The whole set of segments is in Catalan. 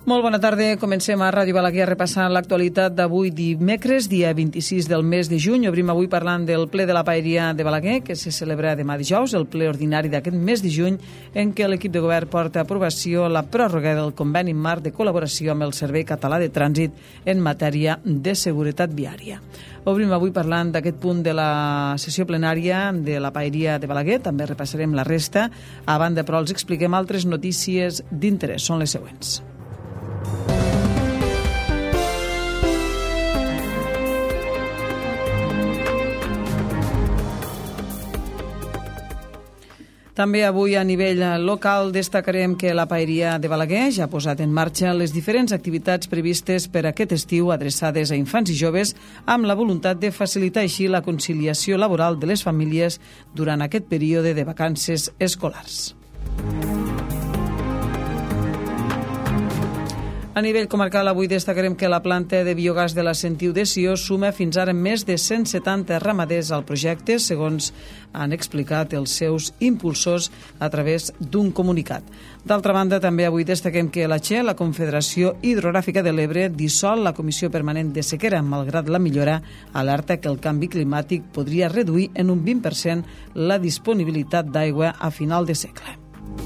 Molt bona tarda. Comencem a Ràdio Balaguer repassant l'actualitat d'avui dimecres, dia 26 del mes de juny. Obrim avui parlant del ple de la Paeria de Balaguer, que se celebra demà dijous, el ple ordinari d'aquest mes de juny, en què l'equip de govern porta a aprovació la pròrroga del conveni marc de col·laboració amb el Servei Català de Trànsit en matèria de seguretat viària. Obrim avui parlant d'aquest punt de la sessió plenària de la Paeria de Balaguer. També repassarem la resta. A banda, però, els expliquem altres notícies d'interès. Són les següents. També avui a nivell local destacarem que la Paeria de Balaguer ja ha posat en marxa les diferents activitats previstes per aquest estiu adreçades a infants i joves amb la voluntat de facilitar així la conciliació laboral de les famílies durant aquest període de vacances escolars. A nivell comarcal, avui destacarem que la planta de biogàs de la Sentiu de Sió suma fins ara més de 170 ramaders al projecte, segons han explicat els seus impulsors a través d'un comunicat. D'altra banda, també avui destaquem que la CHE, la Confederació Hidrogràfica de l'Ebre, dissol la Comissió Permanent de Sequera, malgrat la millora, alerta que el canvi climàtic podria reduir en un 20% la disponibilitat d'aigua a final de segle.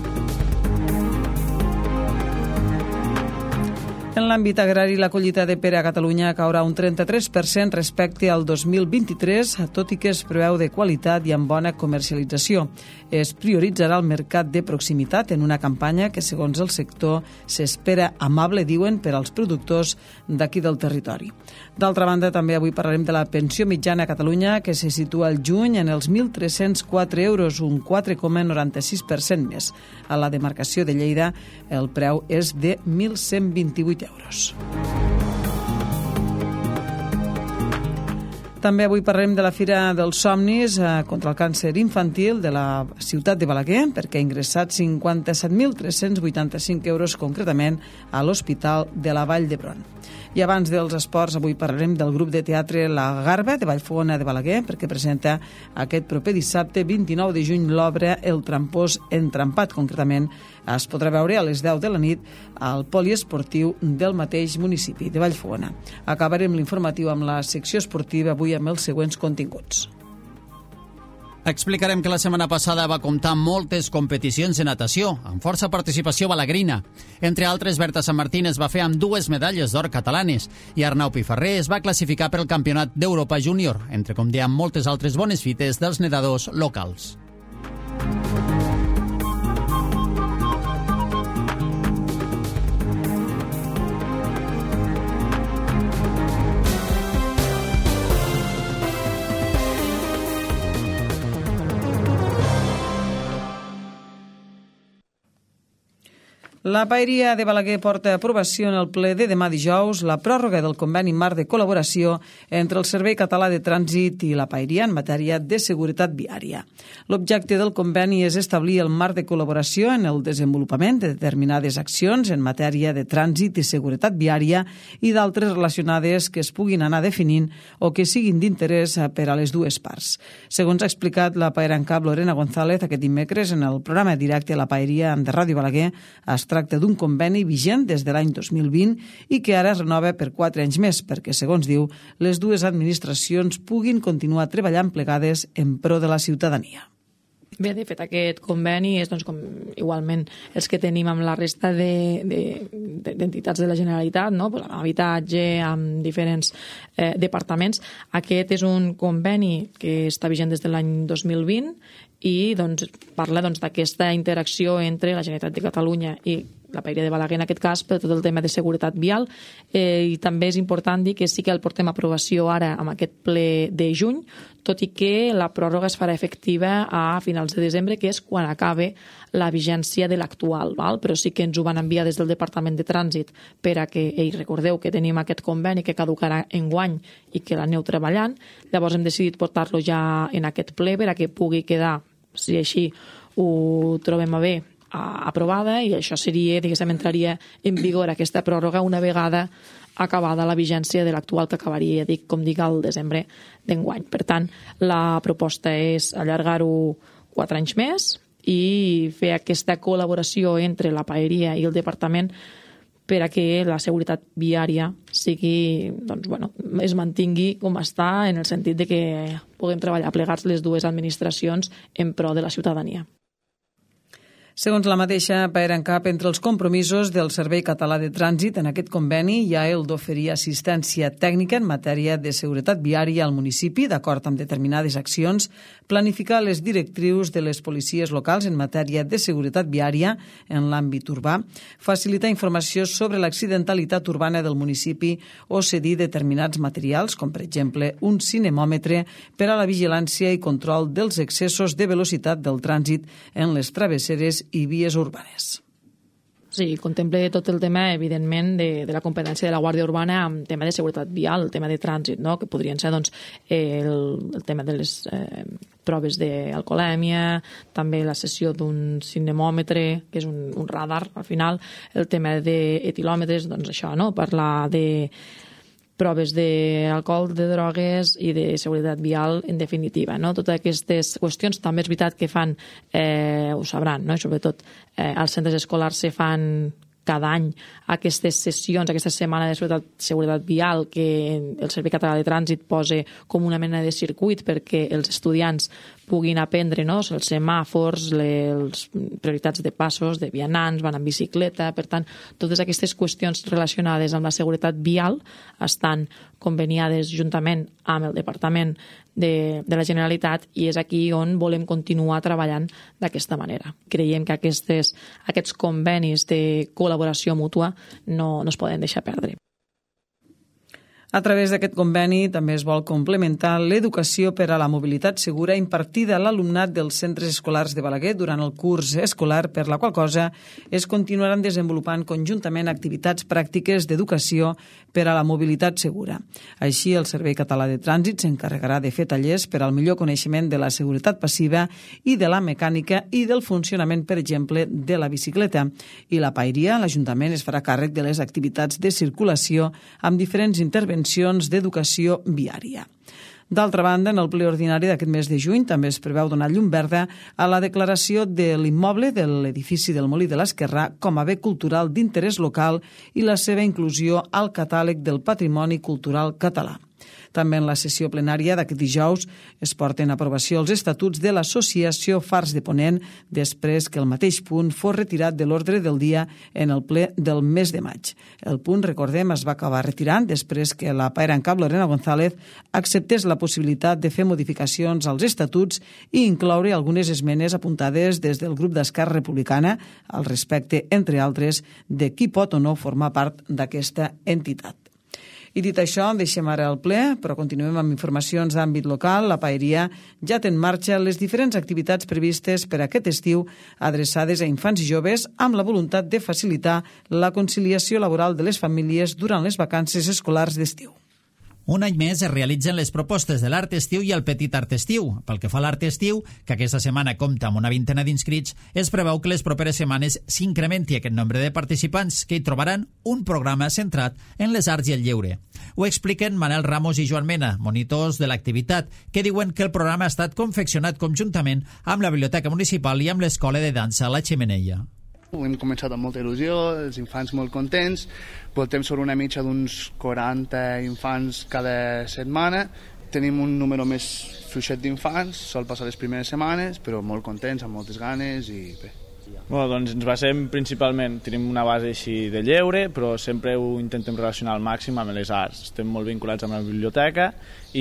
En l'àmbit agrari, la collita de pera a Catalunya caurà un 33% respecte al 2023, tot i que es preveu de qualitat i amb bona comercialització. Es prioritzarà el mercat de proximitat en una campanya que, segons el sector, s'espera amable, diuen, per als productors d'aquí del territori. D'altra banda, també avui parlarem de la pensió mitjana a Catalunya, que se situa al juny en els 1.304 euros, un 4,96% més. A la demarcació de Lleida, el preu és de 1.128 euros. També avui parlem de la Fira dels Somnis contra el càncer infantil de la ciutat de Balaguer, perquè ha ingressat 57.385 euros concretament a l'Hospital de la Vall d'Hebron. I abans dels esports, avui parlarem del grup de teatre La Garba de Vallfogona de Balaguer, perquè presenta aquest proper dissabte 29 de juny l'obra El trampós entrampat. Concretament, es podrà veure a les 10 de la nit al poliesportiu del mateix municipi de Vallfogona. Acabarem l'informatiu amb la secció esportiva avui amb els següents continguts. Explicarem que la setmana passada va comptar moltes competicions de natació, amb força participació balagrina. Entre altres, Berta San Martín es va fer amb 2 medalles d'or catalanes i Arnau Piferrer es va classificar per al Campionat d'Europa Júnior, entre, com dèiem, moltes altres bones fites dels nedadors locals. La Paeria de Balaguer porta a aprovació en el ple de demà dijous la pròrroga del conveni marc de col·laboració entre el Servei Català de Trànsit i la Paeria en matèria de seguretat viària. L'objecte del conveni és establir el marc de col·laboració en el desenvolupament de determinades accions en matèria de trànsit i seguretat viària i d'altres relacionades que es puguin anar definint o que siguin d'interès per a les dues parts. Segons ha explicat la paera en cap Lorena González aquest dimecres en el programa directe a la Paeria de Ràdio Balaguer, es tracta d'un conveni vigent des de l'any 2020 i que ara es renova per 4 anys més perquè, segons diu, les dues administracions puguin continuar treballant plegades en pro de la ciutadania. Bé, de fet, aquest conveni és com igualment els que tenim amb la resta d'entitats de la Generalitat, no? Amb habitatge, amb diferents departaments. Aquest és un conveni que està vigent des de l'any 2020 i parla d'aquesta interacció entre la Generalitat de Catalunya i la Paeria de Balaguer, en aquest cas, per tot el tema de seguretat vial. I també és important dir que sí que el portem a aprovació ara amb aquest ple de juny, tot i que la pròrroga es farà efectiva a finals de desembre, que és quan acabe la vigència de l'actual, però sí que ens ho van enviar des del Departament de Trànsit per a que, recordeu que tenim aquest conveni que caducarà enguany i que l'aneu treballant, llavors hem decidit portar-lo ja en aquest ple per a que pugui quedar, si així ho trobem a bé, aprovada, i això seria, diguéssim, entraria en vigor aquesta pròrroga una vegada acabada la vigència de l'actual, que acabaria, com dic, al desembre d'enguany. Per tant, la proposta és allargar-ho 4 anys més i fer aquesta col·laboració entre la Paeria i el Departament per a que la seguretat viària es mantingui com està, en el sentit de que puguem treballar plegats les dues administracions en pro de la ciutadania. Segons la mateixa PAERANCAP, entre els compromisos del Servei Català de Trànsit en aquest conveni hi ha el d'oferir assistència tècnica en matèria de seguretat viària al municipi, d'acord amb determinades accions, planificar les directrius de les policies locals en matèria de seguretat viària en l'àmbit urbà, facilitar informació sobre l'accidentalitat urbana del municipi o cedir determinats materials, com per exemple un cinemòmetre per a la vigilància i control dels excessos de velocitat del trànsit en les travesseres i vies urbanes. Sí, contemple tot el tema, evidentment, de la competència de la Guàrdia Urbana amb tema de seguretat vial, el tema de trànsit, no? Que podrien ser el tema de les proves d'alcoholèmia, també la cessió d'un cinemòmetre, que és un radar, al final, el tema d'etilòmetres, doncs això, no? Parlar de proves d'alcohol, de drogues i de seguretat vial, en definitiva. No? Totes aquestes qüestions també és veritat que fan, ho sabran, no? I sobretot als centres escolars se fan cada any aquestes sessions, aquesta setmana de seguretat vial que el Servei Català de Trànsit posa com una mena de circuit perquè els estudiants puguin aprendre, no? Els semàfors, les prioritats de passos, de vianants, van en bicicleta. Per tant, totes aquestes qüestions relacionades amb la seguretat vial estan conveniades juntament amb el Departament de la Generalitat i és aquí on volem continuar treballant d'aquesta manera. Creiem que aquests convenis de col·laboració mútua no es poden deixar perdre. A través d'aquest conveni també es vol complementar l'educació per a la mobilitat segura impartida a l'alumnat dels centres escolars de Balaguer durant el curs escolar, per la qual cosa es continuaran desenvolupant conjuntament activitats pràctiques d'educació per a la mobilitat segura. Així, el Servei Català de Trànsit s'encarregarà de fer tallers per al millor coneixement de la seguretat passiva i de la mecànica i del funcionament, per exemple, de la bicicleta. I la Paeria, l'Ajuntament, es farà càrrec de les activitats de circulació amb diferents intervencions d'educació viària. D'altra banda, en el ple ordinari d'aquest mes de juny també es preveu donar llum verda a la declaració de l'immoble de l'edifici del Molí de l'Esquerrà com a bé cultural d'interès local i la seva inclusió al catàleg del patrimoni cultural català. També en la sessió plenària d'aquest dijous es porten a aprovació els estatuts de l'Associació Fars de Ponent després que el mateix punt fos retirat de l'ordre del dia en el ple del mes de maig. El punt, recordem, es va acabar retirant després que la PAERANCAP Lorena González acceptés la possibilitat de fer modificacions als estatuts i incloure algunes esmenes apuntades des del grup d'Esquerra Republicana al respecte, entre altres, de qui pot o no formar part d'aquesta entitat. I dit això, deixem ara el ple, però continuem amb informacions d'àmbit local. La Paeria ja té en marxa les diferents activitats previstes per aquest estiu adreçades a infants i joves amb la voluntat de facilitar la conciliació laboral de les famílies durant les vacances escolars d'estiu. Un any més es realitzen les propostes de l'Art Estiu i el Petit Art Estiu. Pel que fa a l'Art Estiu, que aquesta setmana compta amb una vintena d'inscrits, es preveu que les properes setmanes s'incrementi aquest nombre de participants, que hi trobaran un programa centrat en les arts i el lleure. Ho expliquen Manel Ramos i Joan Mena, monitors de l'activitat, que diuen que el programa ha estat confeccionat conjuntament amb la Biblioteca Municipal i amb l'Escola de Dansa La Xemeneia. Hem començat amb molta il·lusió, els infants molt contents, voltem sobre una mitja d'uns 40 infants cada setmana. Tenim un número més fluixet d'infants, sol passar les primeres setmanes, però molt contents, amb moltes ganes i bé. Bueno, doncs ens basem principalment, tenim una base així de lleure, però sempre ho intentem relacionar al màxim amb les arts. Estem molt vinculats amb la biblioteca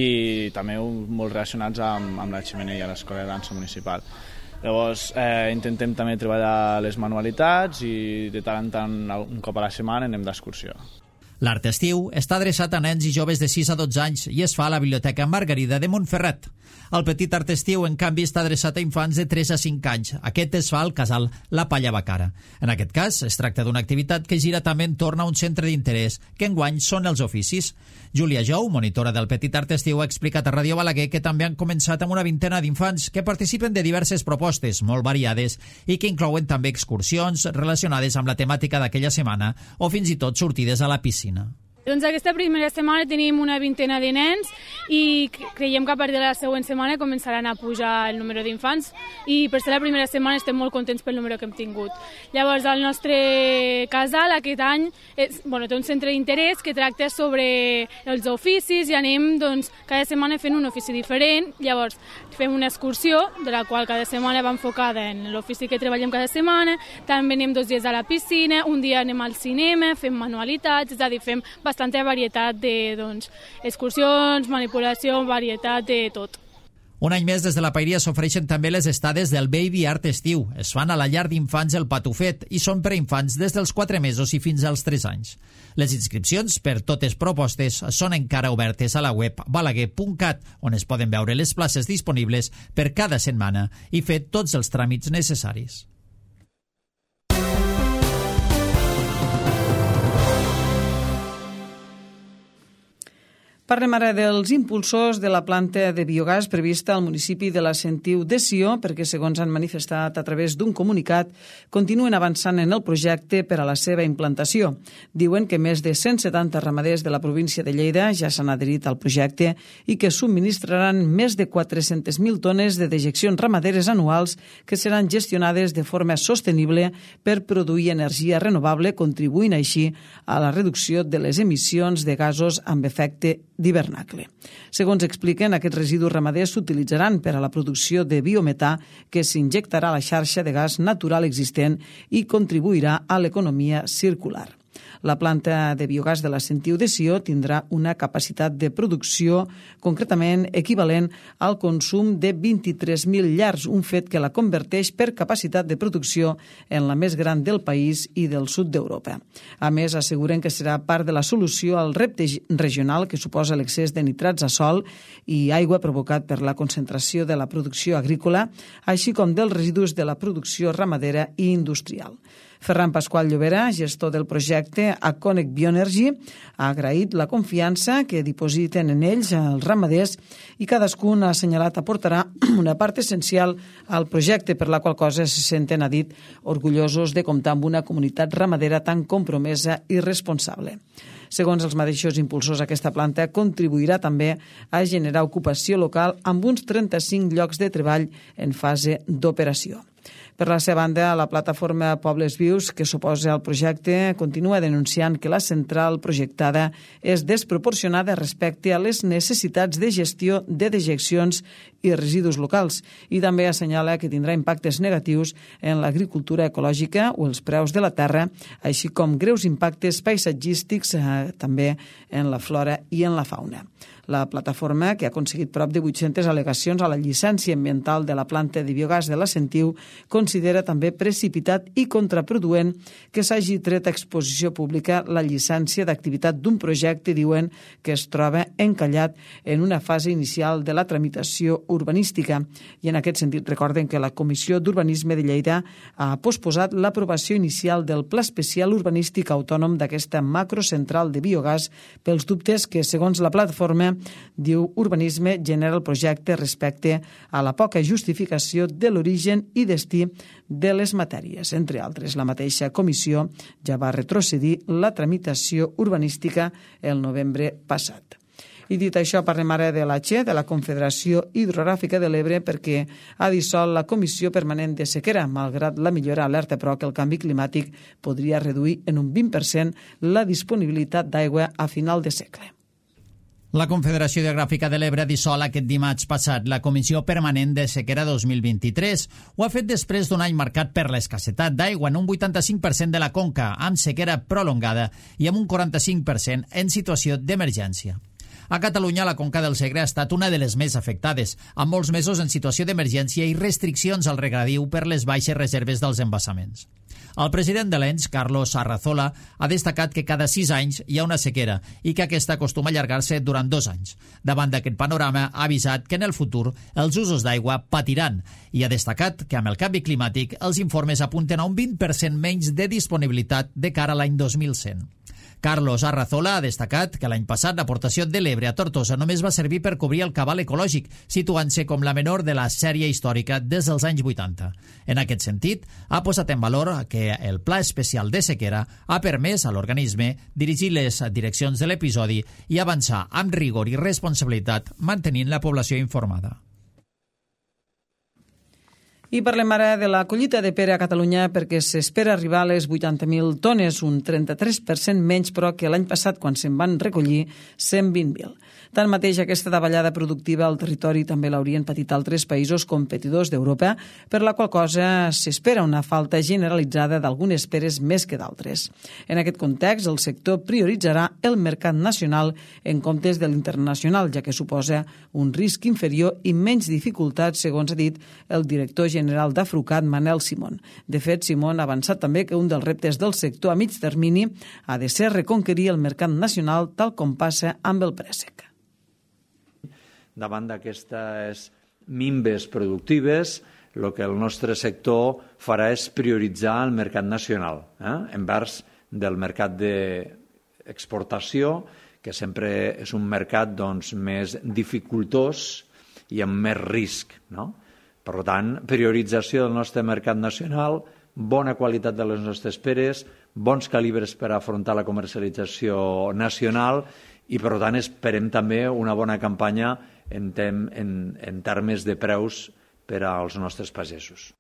i també molt relacionats amb la Xemeneia, l'Escola de Dansa Municipal. Llavors intentem també treballar les manualitats i de tant en tant, un cop a la setmana, anem d'excursió. L'Art Estiu està adreçat a nens i joves de 6 a 12 anys i es fa a la Biblioteca Margarida de Montferrat. El Petit Art Estiu, en canvi, està adreçat a infants de 3 a 5 anys. Aquest es fa al casal La Palla Bacara. En aquest cas, es tracta d'una activitat que gira també entorn a un centre d'interès, que enguany són els oficis. Júlia Jou, monitora del Petit Art Estiu, ha explicat a Ràdio Balaguer que també han començat amb una vintena d'infants que participen de diverses propostes molt variades i que inclouen també excursions relacionades amb la temàtica d'aquella setmana o fins i tot sortides a la piscina. Doncs aquesta primera setmana tenim una vintena de nens i creiem que a partir de la següent setmana començaran a pujar el número d'infants i per ser la primera setmana estem molt contents pel número que hem tingut. Llavors, el nostre casal aquest any té un centre d'interès que tracta sobre els oficis i anem cada setmana fent un ofici diferent. Llavors, fem una excursió, de la qual cada setmana va enfocada en l'ofici que treballem cada setmana, també anem 2 dies a la piscina, un dia anem al cinema, fem manualitats, és a dir, fem bastanta varietat d'excursions, manipulació, varietat de tot. Un any més des de la Paeria s'ofereixen també les estades del Baby Art Estiu. Es fan a la llar d'infants El Patufet i són per a infants des dels 4 mesos i fins als 3 anys. Les inscripcions per totes propostes són encara obertes a la web balaguer.cat, on es poden veure les places disponibles per cada setmana i fer tots els tràmits necessaris. Parlem ara dels impulsors de la planta de biogàs prevista al municipi de la Sentiu de Sió, perquè, segons han manifestat a través d'un comunicat, continuen avançant en el projecte per a la seva implantació. Diuen que més de 170 ramaders de la província de Lleida ja s'han adherit al projecte i que subministraran més de 400.000 tones de dejeccions ramaderes anuals que seran gestionades de forma sostenible per produir energia renovable, contribuint així a la reducció de les emissions de gasos amb efecte d'hivernacle. Segons expliquen, aquests residus ramaders s'utilitzaran per a la producció de biometà que s'injectarà a la xarxa de gas natural existent i contribuirà a l'economia circular. La planta de biogàs de la Sentiu de Sió tindrà una capacitat de producció concretament equivalent al consum de 23.000 llars, un fet que la converteix per capacitat de producció en la més gran del país i del sud d'Europa. A més, asseguren que serà part de la solució al repte regional que suposa l'excés de nitrats a sòl i aigua provocat per la concentració de la producció agrícola, així com dels residus de la producció ramadera i industrial. Ferran Pasqual Llobera, gestor del projecte Aconic Bioenergy, ha agraït la confiança que dipositen en ells els ramaders i cadascun ha assenyalat aportarà una part essencial al projecte, per la qual cosa se senten, ha dit, orgullosos de comptar amb una comunitat ramadera tan compromesa i responsable. Segons els mateixos impulsors, aquesta planta contribuirà també a generar ocupació local amb uns 35 llocs de treball en fase d'operació. Per la seva banda, la plataforma Pobles Vius, que s'oposa al projecte, continua denunciant que la central projectada és desproporcionada respecte a les necessitats de gestió de dejeccions i residus locals i també assenyala que tindrà impactes negatius en l'agricultura ecològica o els preus de la terra, així com greus impactes paisatgístics també en la flora i en la fauna. La plataforma, que ha aconseguit prop de 800 al·legacions a la llicència ambiental de la planta de biogàs de la Sentiu, considera també precipitat i contraproduent que s'hagi tret a exposició pública la llicència d'activitat d'un projecte, diuen, que es troba encallat en una fase inicial de la tramitació urbanística. I en aquest sentit recorden que la Comissió d'Urbanisme de Lleida ha posposat l'aprovació inicial del Pla Especial Urbanístic Autònom d'aquesta macrocentral de biogàs pels dubtes que, segons la plataforma, diu Urbanisme, genera el projecte respecte a la poca justificació de l'origen i destí de les matèries. Entre altres, la mateixa comissió ja va retrocedir la tramitació urbanística el novembre passat. I dit això, parlem ara de l'ACHE, de la Confederació Hidrogràfica de l'Ebre, perquè ha dissolt la Comissió Permanent de Sequera, malgrat la millora alerta, però que el canvi climàtic podria reduir en un 20% la disponibilitat d'aigua a final de segle. La Confederació Hidrogràfica de l'Ebre ha dissolt aquest dimarts passat la Comissió Permanent de Sequera 2023. Ho ha fet després d'un any marcat per l'escassetat d'aigua en un 85% de la conca, amb sequera prolongada i amb un 45% en situació d'emergència. A Catalunya, la conca del Segre ha estat una de les més afectades, amb molts mesos en situació d'emergència i restriccions al regadiu per les baixes reserves dels embassaments. El president de l'ENS, Carlos Arrazola, ha destacat que cada 6 anys hi ha una sequera i que aquesta acostuma a allargar-se durant 2 anys. Davant d'aquest panorama, ha avisat que en el futur els usos d'aigua patiran i ha destacat que amb el canvi climàtic els informes apunten a un 20% menys de disponibilitat de cara a l'any 2100. Carlos Arrazola ha destacat que l'any passat l'aportació de l'Ebre a Tortosa només va servir per cobrir el cabal ecològic, situant-se com la menor de la sèrie històrica des dels anys 80. En aquest sentit, ha posat en valor que el Pla Especial de Sequera ha permès a l'organisme dirigir les direccions de l'episodi i avançar amb rigor i responsabilitat, mantenint la població informada. I parlem ara de la collita de pera a Catalunya perquè s'espera arribar a les 80.000 tones, un 33% menys però que l'any passat quan se'n van recollir 120.000. Tanmateix, aquesta davallada productiva al territori també l'haurien patit altres països competidors d'Europa, per la qual cosa s'espera una falta generalitzada d'algunes peres més que d'altres. En aquest context, el sector prioritzarà el mercat nacional en comptes de l'internacional, ja que suposa un risc inferior i menys dificultats, segons ha dit el director general d'Afrucat, Manel Simón. De fet, Simón ha avançat també que un dels reptes del sector a mig termini ha de ser reconquerir el mercat nacional tal com passa amb el préssec. Davant d'aquestes minves productives, el que el nostre sector farà és prioritzar el mercat nacional, envers del mercat d'exportació, que sempre és un mercat més dificultós i amb més risc. Per tant, priorització del nostre mercat nacional, bona qualitat de les nostres peres, bons calibres per afrontar la comercialització nacional i, per tant, esperem també una bona campanya en termes de preus per als nostres pagesos.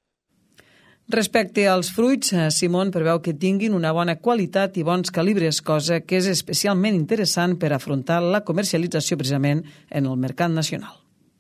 Respecte als fruits, Simón preveu que tinguin una bona qualitat i bons calibres, cosa que és especialment interessant per afrontar la comercialització precisament en el mercat nacional.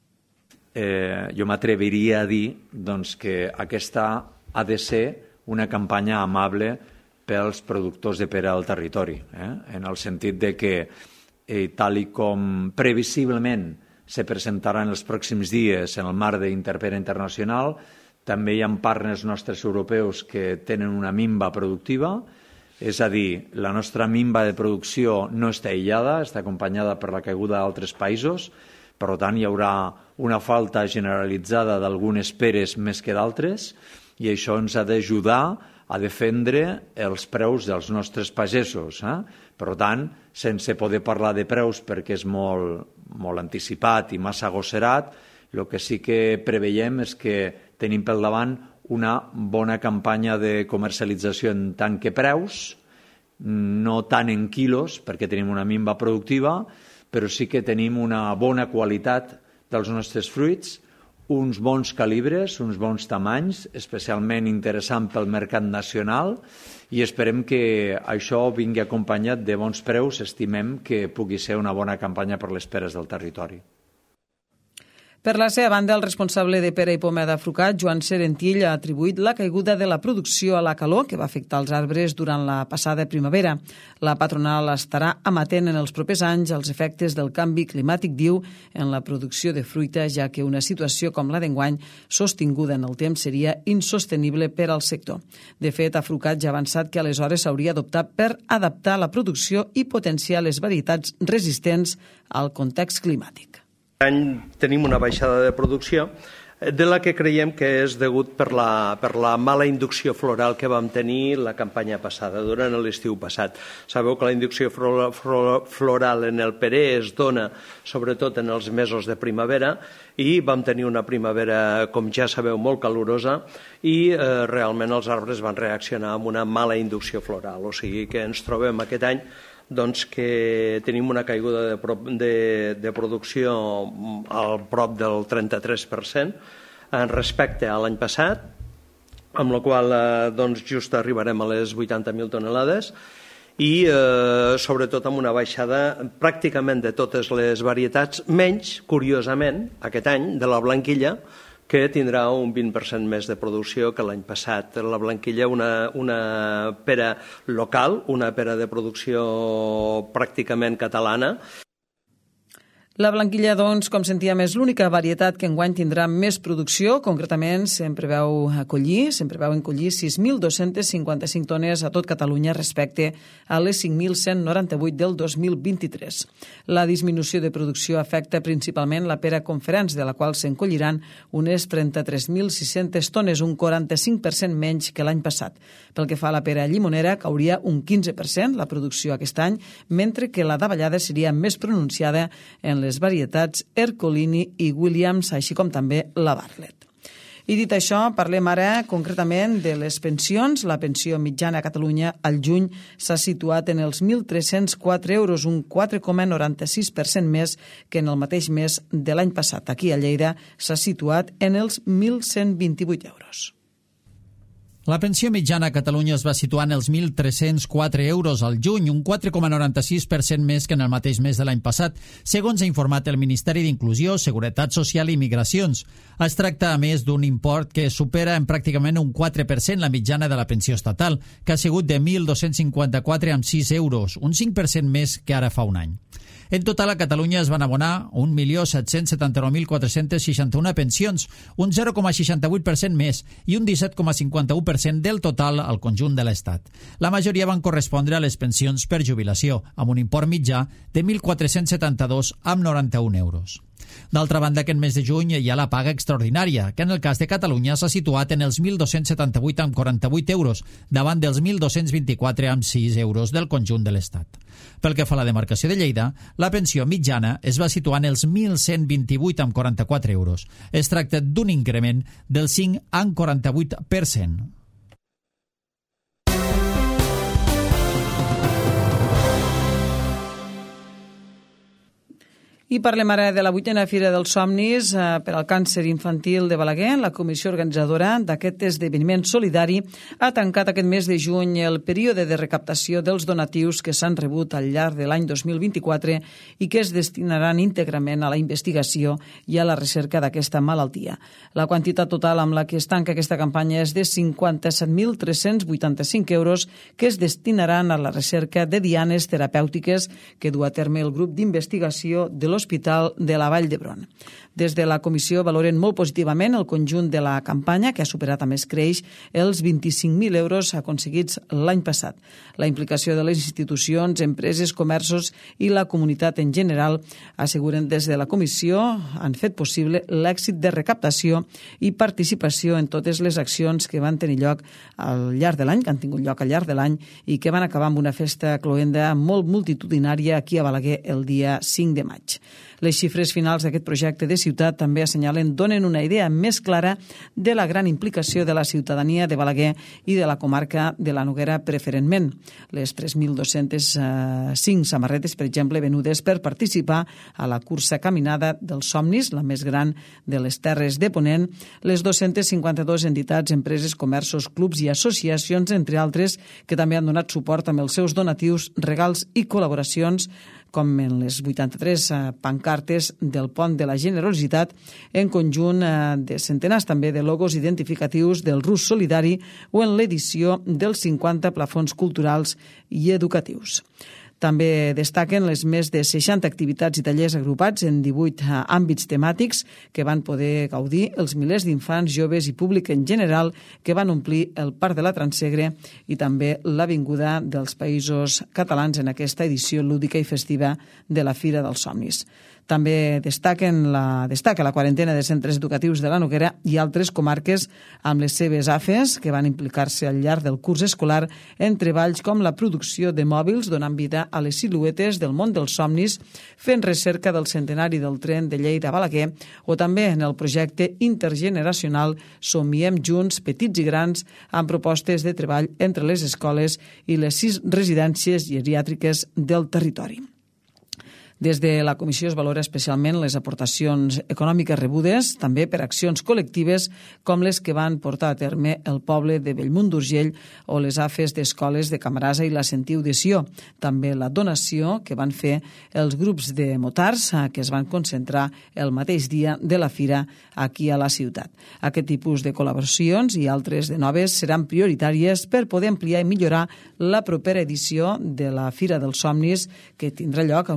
Jo m'atreviria a dir que aquesta ha de ser una campanya amable pels productors de pera al territori, en el sentit de que, tal com previsiblement se presentarà en els pròxims dies en el marc d'Interpera Internacional, també hi ha partners nostres europeus que tenen una minva productiva, és a dir, la nostra minva de producció no està aïllada, està acompanyada per la caiguda d'altres països, per tant hi haurà una falta generalitzada d'algunes peres més que d'altres i això ens ha d'ajudar a defendre els preus dels nostres pagesos. Per tant, sense poder parlar de preus perquè és molt anticipat i massa agosserat, el que sí que preveiem és que tenim pel davant una bona campanya de comercialització en tant que preus, no tant en quilos, perquè tenim una minva productiva, però sí que tenim una bona qualitat dels nostres fruits, uns bons calibres, uns bons tamanys, especialment interessant pel mercat nacional, i esperem que això vingui acompanyat de bons preus. Estimem que pugui ser una bona campanya per les peres del territori. Per la seva banda, el responsable de pera i poma d'Afrucat, Joan Serentill, ha atribuït la caiguda de la producció a la calor que va afectar els arbres durant la passada primavera. La patronal estarà amatent en els propers anys als efectes del canvi climàtic, diu, en la producció de fruita, ja que una situació com la d'enguany, sostinguda en el temps, seria insostenible per al sector. De fet, Afrucat ja ha avançat que aleshores s'hauria d'optar per adaptar la producció i potenciar les varietats resistents al context climàtic. Aquest any tenim una baixada de producció de la que creiem que és degut per la mala inducció floral que vam tenir la campanya passada, durant l'estiu passat. Sabeu que la inducció floral en el perer es dona sobretot en els mesos de primavera i vam tenir una primavera, com ja sabeu, molt calorosa i realment els arbres van reaccionar amb una mala inducció floral. O sigui que ens trobem aquest any que tenim una caiguda de producció al prop del 33% respecte a l'any passat, amb la qual just arribarem a les 80.000 tonelades i sobretot amb una baixada pràcticament de totes les varietats, menys, curiosament, aquest any, de la blanquilla, que tindrà un 20% més de producció que l'any passat. La blanquilla, una pera local, una pera de producció pràcticament catalana. La blanquilla, doncs, com sentíem, és l'única varietat que enguany tindrà més producció. Concretament, se'n preveu encollir 6.255 tones a tot Catalunya respecte a les 5.198 del 2023. La disminució de producció afecta principalment la pera Conference, de la qual s'encolliran unes 33.600 tones, un 45% menys que l'any passat. Pel que fa a la pera llimonera, cauria un 15% la producció aquest any, mentre que la davallada seria més pronunciada en les varietats Ercolini i Williams, així com també la Bartlett. I dit això, parlem ara concretament de les pensions. La pensió mitjana a Catalunya al juny s'ha situat en els 1.304 euros, un 4,96% més que en el mateix mes de l'any passat. Aquí a Lleida s'ha situat en els 1.128 euros. La pensió mitjana a Catalunya es va situar en els 1.304 euros al juny, un 4,96% més que en el mateix mes de l'any passat, segons ha informat el Ministeri d'Inclusió, Seguretat Social i Migracions. Es tracta, a més, d'un import que supera en pràcticament un 4% la mitjana de la pensió estatal, que ha sigut de 1.254,6 euros, un 5% més que ara fa un any. En total, a Catalunya es van abonar 1.779.461 pensions, un 0,68% més i un 17,51% del total al conjunt de l'Estat. La majoria van correspondre a les pensions per jubilació, amb un import mitjà de 1.472,91 euros. D'altra banda, aquest mes de juny hi ha la paga extraordinària, que en el cas de Catalunya s'ha situat en els 1.278,48 euros, davant dels 1.224,6 euros del conjunt de l'Estat. Pel que fa a la demarcació de Lleida, la pensió mitjana es va situar en els 1.128,44 euros. Es tracta d'un increment del 5,48%. I parlem ara de la 8a Fira dels Somnis per al Càncer Infantil de Balaguer. La comissió organitzadora d'aquest esdeveniment solidari ha tancat aquest mes de juny el període de recaptació dels donatius que s'han rebut al llarg de l'any 2024 i que es destinaran íntegrament a la investigació i a la recerca d'aquesta malaltia. La quantitat total amb la que es tanca aquesta campanya és de 57.385 euros que es destinaran a la recerca de dianes terapèutiques que du a terme el grup d'investigació de l'Hospital de la Vall d'Hebron. Des de la comissió valoren molt positivament el conjunt de la campanya, que ha superat a més creix els 25.000 euros aconseguits l'any passat. La implicació de les institucions, empreses, comerços i la comunitat en general, asseguren des de la comissió, han fet possible l'èxit de recaptació i participació en totes les accions que van tenir lloc al llarg de l'any, que han tingut lloc al llarg de l'any i que van acabar amb una festa cloenda molt multitudinària aquí a Balaguer el dia 5 de maig. Les xifres finals d'aquest projecte de ciutat també assenyalen, donen una idea més clara de la gran implicació de la ciutadania de Balaguer i de la comarca de la Noguera preferentment. Les 3.205 samarretes, per exemple, venudes per participar a la cursa caminada dels somnis, la més gran de les Terres de Ponent, les 252 entitats, empreses, comerços, clubs i associacions, entre altres, que també han donat suport amb els seus donatius, regals i col·laboracions, com en les 83 pancartes del Pont de la Generositat, en conjunt de centenars també de logos identificatius del Rus Solidari o en l'edició dels 50 plafons culturals i educatius. També destaquen les més de 60 activitats i tallers agrupats en 18 àmbits temàtics que van poder gaudir els milers d'infants, joves i públic en general que van omplir el Parc de la Transsegre i també l'Avinguda dels Països Catalans en aquesta edició lúdica i festiva de la Fira dels Somnis. També destaca la quarantena de centres educatius de la Noguera i altres comarques amb les seves AFES que van implicar-se al llarg del curs escolar en treballs com la producció de mòbils donant vida a les siluetes del món dels somnis, fent recerca del centenari del tren de Lleida a Balaguer o també en el projecte intergeneracional Somiem Junts, Petits i Grans, amb propostes de treball entre les escoles i les 6 residències geriàtriques del territori. Des de la comissió es valora especialment les aportacions econòmiques rebudes, també per accions col·lectives com les que van portar a terme el poble de Bellmunt d'Urgell o les AFES d'escoles de Camarasa i la Sentiu de Sió. També la donació que van fer els grups de motards que es van concentrar el mateix dia de la fira aquí a la ciutat. Aquest tipus de col·laboracions i altres de noves seran prioritàries per poder ampliar i millorar la propera edició de la Fira dels Somnis que tindrà lloc, ho anunciem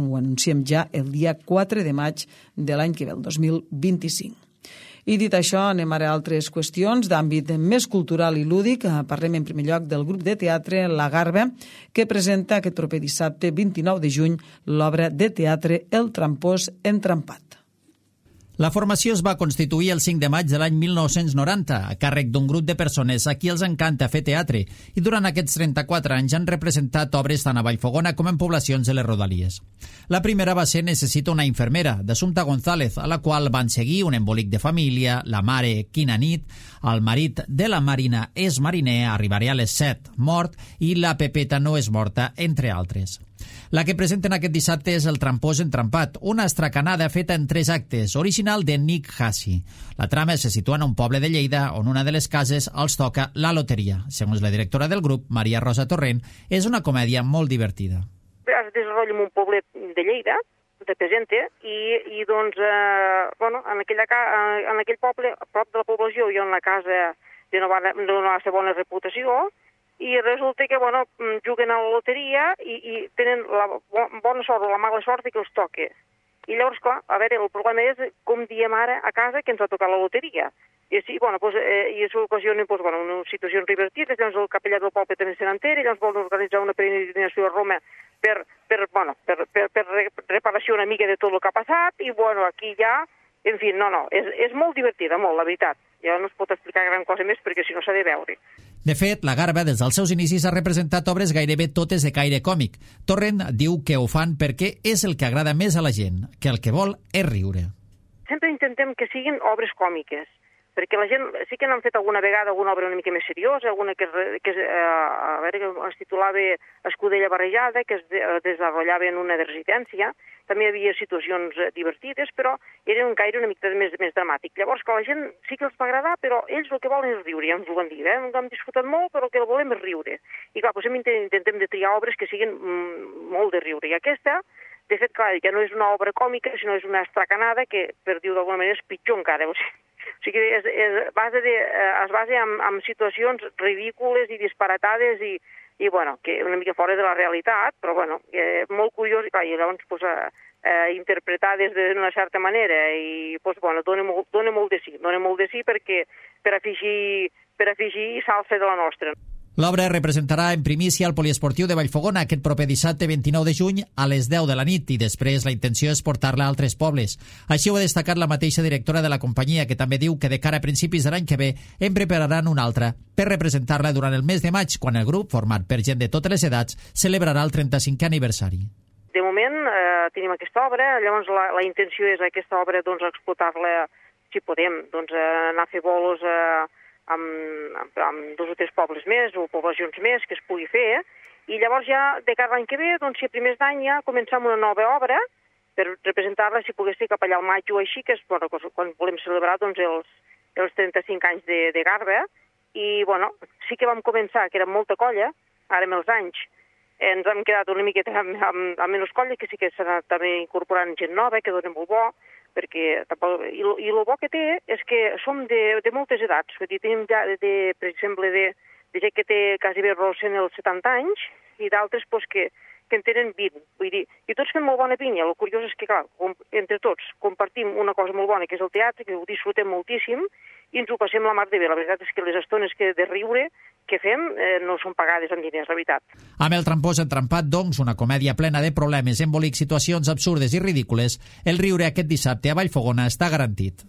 iniciem ja el dia 4 de maig de l'any que ve, el 2025. I dit això, anem ara a altres qüestions d'àmbit més cultural i lúdic. Parlem en primer lloc del grup de teatre La Garba, que presenta aquest proper dissabte 29 de juny l'obra de teatre El trampós entrampat. La formació es va constituir el 5 de maig de l'any 1990 a càrrec d'un grup de persones a qui els encanta fer teatre i durant aquests 34 anys han representat obres tant a Vallfogona com en poblacions de les Rodalies. La primera va ser Necessito una infermera, d'Assumpta González, a la qual van seguir Un embolic de família, La mare, Quina nit, El marit de la Marina és mariner, Arribaré a les 7, Mort i La Pepeta no és morta, entre altres. La que presenten aquest dissabte és El trampós entrampat, una estracanada feta en 3 actes, original de Nick Hassi. La trama se situa en un poble de Lleida on una de les cases els toca la loteria. Segons la directora del grup, Maria Rosa Torrent, és una comèdia molt divertida. Es desenvolupa en un poble de Lleida, de Pesente, i doncs, en aquell poble, a prop de la població, hi ha una casa de no massa bona reputació, i resulta que juguen a la loteria i tenen la bona sort o la mala sort que els toque. I llavors, clar, a veure, el problema és com diem ara a casa que ens ha tocat la loteria. I sí, i això ocasiona unes situacions divertides, llavors el capellà del poble també se n'entera, llavors volen organitzar una peregrinació a Roma per reparació una mica de tot el que ha passat, i aquí ja, en fi, és molt divertida, molt, la veritat. Ja no es pot explicar gran cosa més perquè si no s'ha de veure. De fet, La Garba, des dels seus inicis, ha representat obres gairebé totes de caire còmic. Torrent diu que ho fan perquè és el que agrada més a la gent, que el que vol és riure. Sempre intentem que siguin obres còmiques, perquè la gent sí que n'han fet alguna vegada alguna obra una mica més seriosa, alguna que es titulava Escudella barrejada, que es desenvolupava en una residència. També hi havia situacions divertides, però era un caire una mica més dramàtic. Llavors, que la gent sí que els va agradar, però ells el que volen és riure, ja ens ho van dir, hem disfrutat molt, però el que volem és riure. I clar, intentem de triar obres que siguin molt de riure. I aquesta, de fet, clar, ja no és una obra còmica, sinó és una estracanada que, per dir-ho d'alguna manera, és pitjor encara. O sigui, es basa en situacions ridícules i disparatades i que una mica fora de la realitat, però molt curiós, i llavors interpretades d'una certa manera i dona molt de sí perquè per afegir salsa de la nostra. L'obra es representarà en primícia al Poliesportiu de Vallfogona aquest proper dissabte 29 de juny a les 10 de la nit i després la intenció és portar-la a altres pobles. Així ho ha destacat la mateixa directora de la companyia, que també diu que de cara a principis de l'any que ve en prepararan una altra per representar-la durant el mes de maig, quan el grup, format per gent de totes les edats, celebrarà el 35è aniversari. De moment tenim aquesta obra, llavors la intenció és aquesta obra explotar-la, si podem, anar a fer bolos amb 2 o 3 pobles més o poblacions més que es pugui fer, i llavors ja de cara a l'any que ve, si a primers d'any ja començam una nova obra per representar-la, si pogués ser cap allà al maig o així, que és quan volem celebrar els 35 anys de Garba, i sí que vam començar, que era molta colla, ara amb els anys ens hem quedat una miqueta amb menys colla, que sí que s'ha anat també incorporant gent nova, que dona molt bo, perquè i el bo que té és que som de moltes edats. Tenim ja, per exemple, de gent que té quasi bé rossent els 70 anys i d'altres que en tenen 20. Vull dir, i tots fem molt bona pinya. El curiós és que, clar, entre tots compartim una cosa molt bona, que és el teatre, que ho disfrutem moltíssim i ens ho passem la mar de bé. La veritat és que les estones de riure que fem no són pagades amb diners, la veritat. Amb El trampós entrampat, doncs, una comèdia plena de problemes, embolics, situacions absurdes i ridícules, el riure aquest dissabte a Vallfogona està garantit.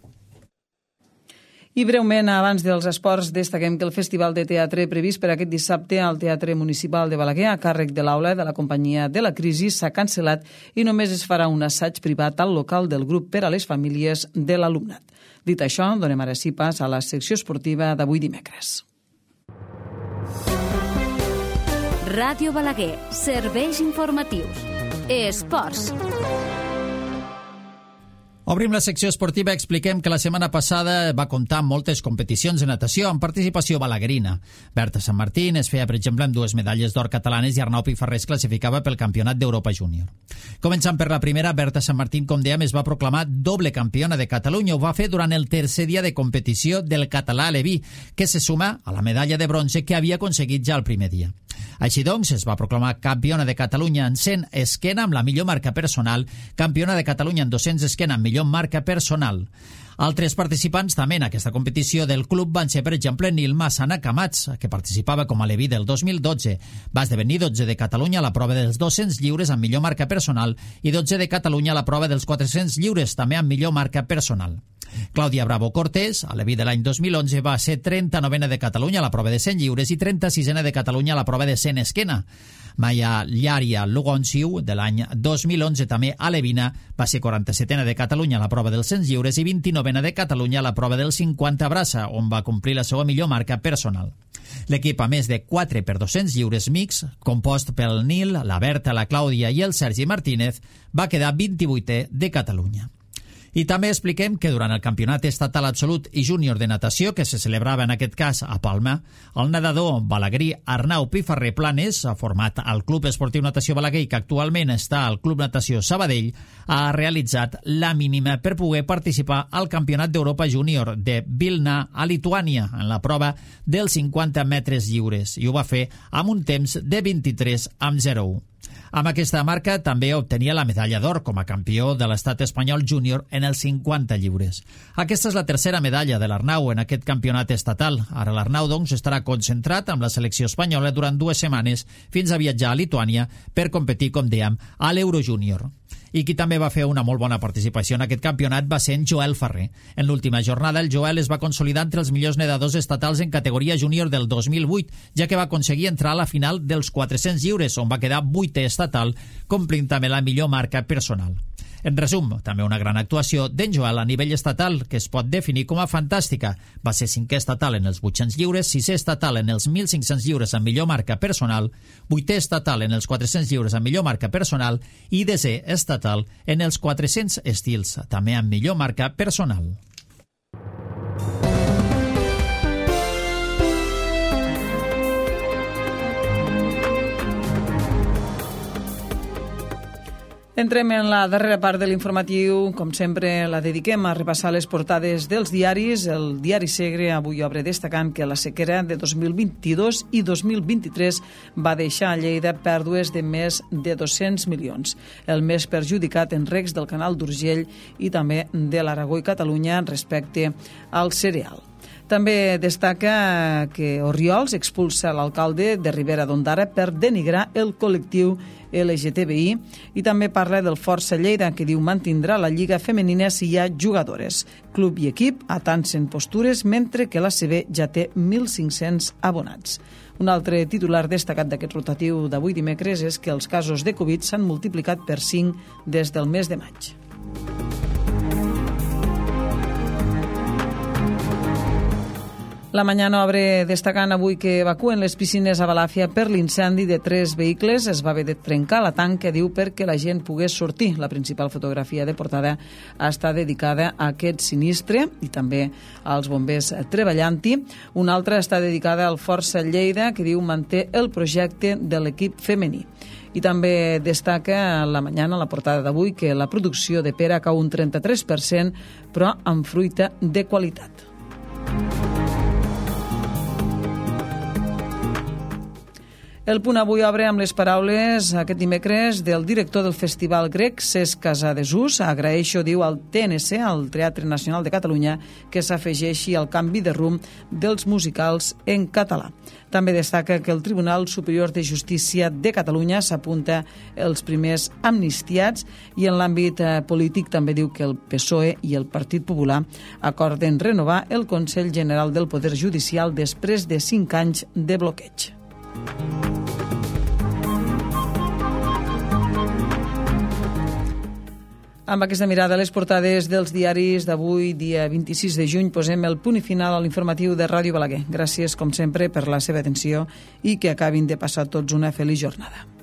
I breument, abans dels esports, destaquem que el Festival de Teatre previst per aquest dissabte al Teatre Municipal de Balaguer, a càrrec de l'aula de la companyia de la Crisi, s'ha cancel·lat i només es farà un assaig privat al local del grup per a les famílies de l'alumnat. Dit això, donem ara sí pas a la secció esportiva d'avui dimecres. Ràdio Balaguer, serveis informatius. Esports. Obrim la secció esportiva. Expliquem que la setmana passada va comptar amb moltes competicions de natació amb participació balaguerina. Berta Sant Martín es feia, per exemple, amb 2 medalles d'or catalanes i Arnau Pifarré es classificava pel Campionat d'Europa Júnior. Començant per la primera, Berta Sant Martín, com dèiem, es va proclamar doble campiona de Catalunya. Ho va fer durant el tercer dia de competició del català aleví, que se suma a la medalla de bronze que havia aconseguit ja el primer dia. Així doncs, es va proclamar campiona de Catalunya en 100 esquena amb la millor marca personal, campiona de Catalunya en 200 esquena amb millor marca personal. Altres participants també en aquesta competició del club van ser, per exemple, Nil Massana Camats, que participava com a aleví del 2012. Va esdevenir 12 de Catalunya a la prova dels 200 lliures amb millor marca personal i 12 de Catalunya a la prova dels 400 lliures, també amb millor marca personal. Clàudia Bravo Cortés, aleví de l'any 2011, va ser 39a de Catalunya a la prova de 100 lliures i 36a de Catalunya a la prova de 100 esquena. Maia Llària Lugonciu, de l'any 2011, també alevina, va ser 47a de Catalunya a la prova dels 100 lliures i 29a de Catalunya a la prova dels 50 braça, on va complir la seva millor marca personal. L'equip, a més de 4x200 lliures mix, compost pel Nil, la Berta, la Clàudia i el Sergi Martínez, va quedar 28è de Catalunya. I també expliquem que durant el Campionat Estatal Absolut i Júnior de Natació, que se celebrava en aquest cas a Palma, el nedador balagrí Arnau Piferrer Planes, format al Club Esportiu Natació Balaguer i que actualment està al Club Natació Sabadell, ha realitzat la mínima per poder participar al Campionat d'Europa Júnior de Vilna a Lituània en la prova dels 50 metres lliures i ho va fer amb un temps de 23:01. Amb aquesta marca també obtenia la medalla d'or com a campió de l'estat espanyol júnior en els 50 lliures. Aquesta és la tercera medalla de l'Arnau en aquest campionat estatal. Ara l'Arnau, doncs, estarà concentrat amb la selecció espanyola durant 2 setmanes fins a viatjar a Lituània per competir, com dèiem, a l'Eurojúnior. I qui també va fer una molt bona participació en aquest campionat va ser en Joel Ferrer. En l'última jornada, el Joel es va consolidar entre els millors nedadors estatals en categoria júnior del 2008, ja que va aconseguir entrar a la final dels 400 lliures, on va quedar 8è estatal, complint també la millor marca personal. En resum, també una gran actuació d'en Joel a nivell estatal, que es pot definir com a fantàstica. Va ser 5è estatal en els 800 lliures, 6è estatal en els 1.500 lliures amb millor marca personal, 8è estatal en els 400 lliures amb millor marca personal i 10è estatal en els 400 estils, també amb millor marca personal. Entrem en la darrera part de l'informatiu. Com sempre, la dediquem a repassar les portades dels diaris. El diari Segre avui obre destacant que la sequera de 2022 i 2023 va deixar a Lleida pèrdues de més de 200 milions. El més perjudicat en regs del canal d'Urgell i també de l'Aragó i Catalunya respecte al cereal. També destaca que Orriols expulsa l'alcalde de Ribera d'Ondara per denigrar el col·lectiu LGTBI i també parla del Força Lleida, que diu mantindrà la Lliga Femenina si hi ha jugadores. Club i equip atancen postures mentre que l'ACB ja té 1.500 abonats. Un altre titular destacat d'aquest rotatiu d'avui dimecres és que els casos de Covid s'han multiplicat per 5 des del mes de maig. La Mañana obre destacant avui que evacuen les piscines a Balàfia per l'incendi de 3 vehicles. Es va haver de trencar la tanca, diu, perquè la gent pogués sortir. La principal fotografia de portada està dedicada a aquest sinistre i també als bombers treballant-hi. Una altra està dedicada al Força Lleida, que diu manté el projecte de l'equip femení. I també destaca La Mañana, la portada d'avui, que la producció de pera cau un 33%, però amb fruita de qualitat. El Punt avui obre amb les paraules aquest dimecres del director del Festival Grec, Cesc Casadesús. Agraeixo, diu, al TNC, al Teatre Nacional de Catalunya, que s'afegeixi al canvi de rumb dels musicals en català. També destaca que el Tribunal Superior de Justícia de Catalunya s'apunta els primers amnistiats i en l'àmbit polític també diu que el PSOE i el Partit Popular acorden renovar el Consell General del Poder Judicial després de 5 anys de bloqueig. Amb aquesta mirada a les portades dels diaris d'avui, dia 26 de juny, posem el punt i final a l'informatiu de Ràdio Balaguer. Gràcies, com sempre, per la seva atenció i que acabin de passar tots una feliç jornada.